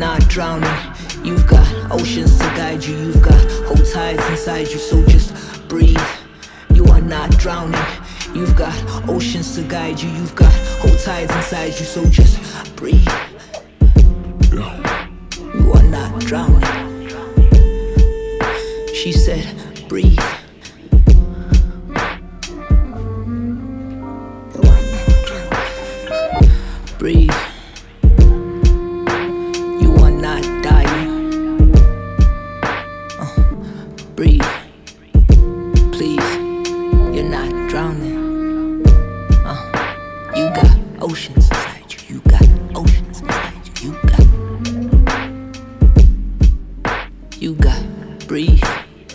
not drowning. You've got oceans to guide you. You've got whole tides inside you, so just breathe. You are not drowning. You've got oceans to guide you. You've got whole tides inside you, so just breathe. You are not drowning. She said, breathe. You are not drowning. Breathe. You are not dying. Breathe. Please. You're not drowning. You got oceans inside you. You got oceans inside you. You got breathe.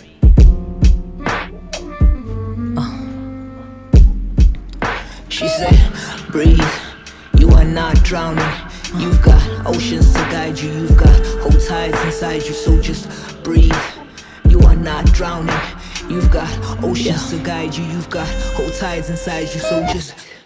She said, breathe. You are not drowning. You've got oceans to guide you. You've got whole tides inside you, so just breathe. You are not drowning. You've got oceans to guide you. You've got whole tides inside you, so just